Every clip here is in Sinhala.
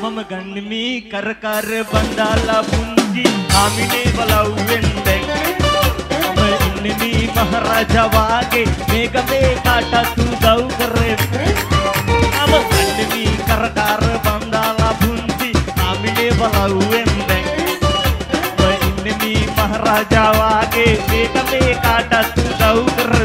මම ගන්නේ මේ කර බඳාලා පුංචි ආමිනේ බලව්වෙන් දැන් මම ඉන්නේ මේ මහරජා වාගේ මේක මේ කාටත් උදව් කරේ මම ගන්නේ මේ කර බඳාලා පුංචි ආමිනේ බලව්වෙන් දැන් මම ඉන්නේ මේ මහරජා වාගේ මේක මේ කාටත් උදව් කරේ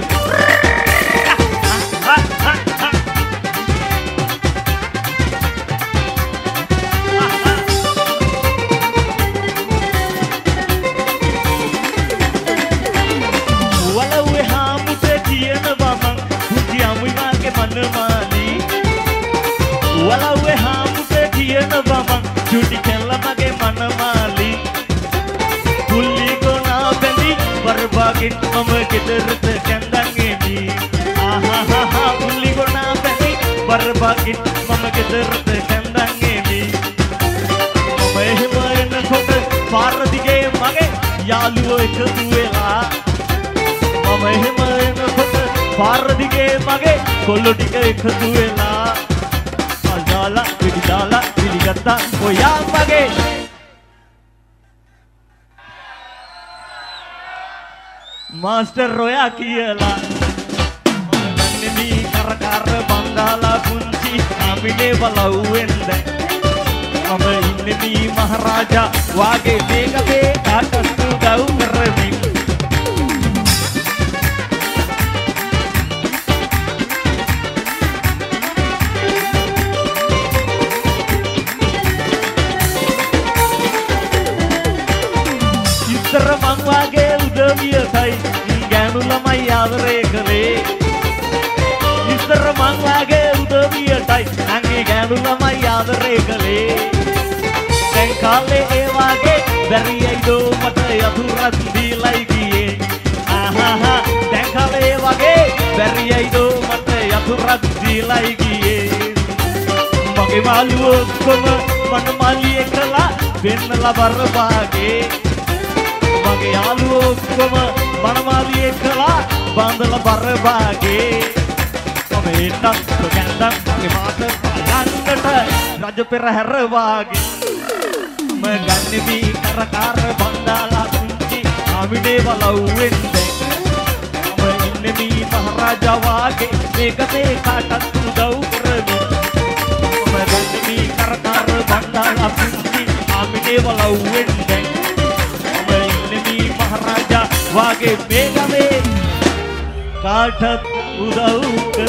වලව්වේ හාමුදුරේ කියනවා මං චුටි කෙල්ල මගේ මනමාලි පුල්ලි ගොනා බැඳි වරබාගෙන් මම ගෙදරට කැඳන් එමි ආහා පුල්ලි ගොනා බැඳි වරබාගෙන් මම ගෙදරට කැඳන් එමි මම එහෙම එනකොට පාර දිගේ මගේ යාළුවෝ එකතු වෙලා මම එහෙම එනකොට පාර දිගේ මගේ කොල්ලෝ ටික එකතු වෙලා දාලා පිළිදාලා පිළිගත්තා ඔයා මගේ මාස්ටර් ඔයා කියලා මම ගන්නේ මේ කර බංගාලා පුංචි ආමිනේ බලව්වෙන් දැන් මම ඉන්නේ මේ මහරජා වාගේ මේක මේ කාටත් උදව් කරමින් මං වාගේ උදවියටයි ගෑනු ළමයි ආදරේ කළේ ඉස්සර මං වාගේ උදවියටයි නංගි ගෑනු ළමයි ආදරේ කළේ දැන් කාලේ ඒ වාගේ බැරියයිදෝ මට යතුරක් දීලයි ගියේ ආහා දැන් කාලේ ඒ වාගේ බැරියයිදෝ මට යතුරක් දීලයි ගියේ මගේ මාළුවෝ ඔක්කොම මනමාලියේ කළා වෙන්නලා බරපාගේ මගේ යාළුවෝ ඔක්කොම මනමාලියේ කළා බඳලා බරපාගේ මම එන්නත් ගෑන්දම් මගේ මාත ගන්නට රජ පෙරහැර වාගේ මම ගන්නේ මේ කර බඳාලා පුංචි ආමිනේ බලව්වෙන් දැන් මම ඉන්නේ මේ මහරජා වාගේ මේක මේ කාටත් උදව් කරමින් මම ගන්නේ මේ කර බඳාලා පුංචි ආමිනේ බලව්වෙන් දැන් මහරජා වාගේ මේක මේ කාටත් උදව්